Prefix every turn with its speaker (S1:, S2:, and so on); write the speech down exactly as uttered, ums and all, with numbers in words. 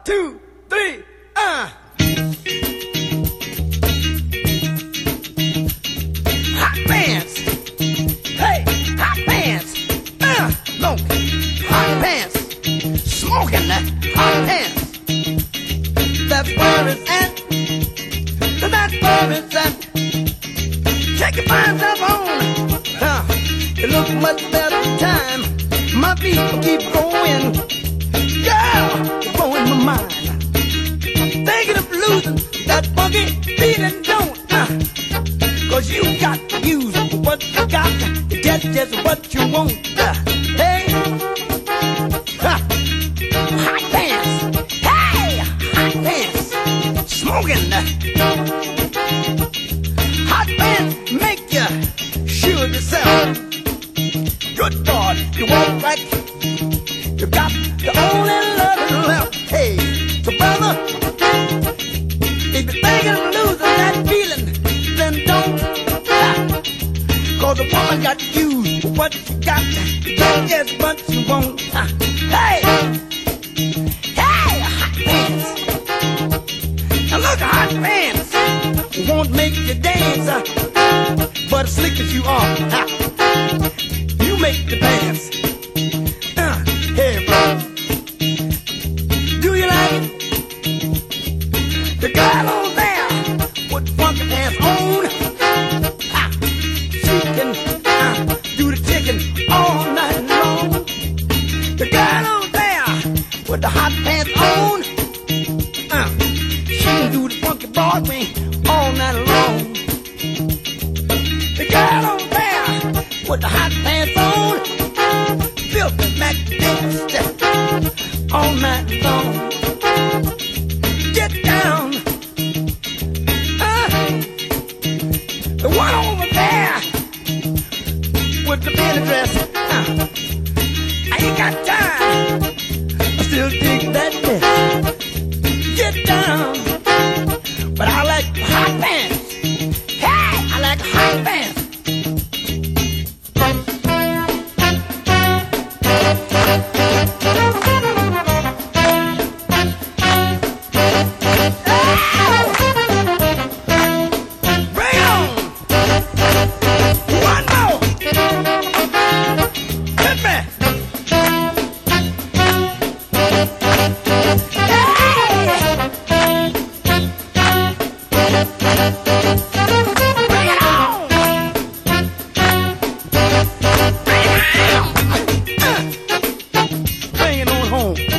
S1: two, three, uh. Hot pants. Hey, hot pants. Uh, smoking. Hot pants. Smoking that hot pants. That's where it's at. That's where it's at. Check your fine stuff on. Huh. It looks much better time. My feet will keep going. Girl, you're blowing my mind. Thinking of losing that funky feeling, don't uh, Cause you got to use what you got to get just what you want. Uh, hey, huh. Hot pants. Hey, hot pants. Smoking. Hot pants make you sure yourself. Good God, you walk like you got the only love left. Hey, so brother, if you're thinking of losing that feeling, then don't stop. Cause the woman got to use what you got to get just what you want. Uh, hey, hey, hot pants. Now look at hot pants. Won't make you dance, uh, but as slick as you are, uh, you make the dance. Uh, hey, bro. Do you like it? The girl on there with funky pants on, ah, she can uh, do the chicken all night long. The girl on there with the hot pants on, uh, she can do the funky Broadway all night long. The girl on there with the hot pants on, filthy Mac dance all night long. Get down. Uh, the one over there with the mini dress. Uh, I ain't got time. I still dig that mess. Get down. But I like hot pants. Hey, I like hot pants. Bring it on home.